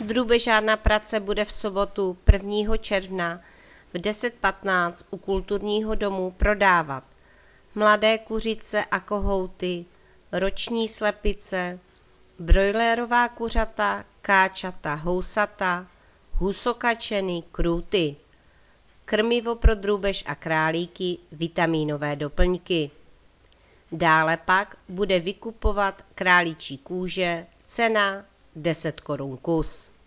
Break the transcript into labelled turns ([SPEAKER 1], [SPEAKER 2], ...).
[SPEAKER 1] Drůbežárna Pradce bude v sobotu 1. června v 10:15 u Kulturního domu prodávat mladé kuřice a kohouty, roční slepice, brojlerová kuřata, káčata, housata, husokačeny, krůty, krmivo pro drůbež a králíky, vitamínové doplňky. Dále pak bude vykupovat králíčí kůže, cena 10 korun kus.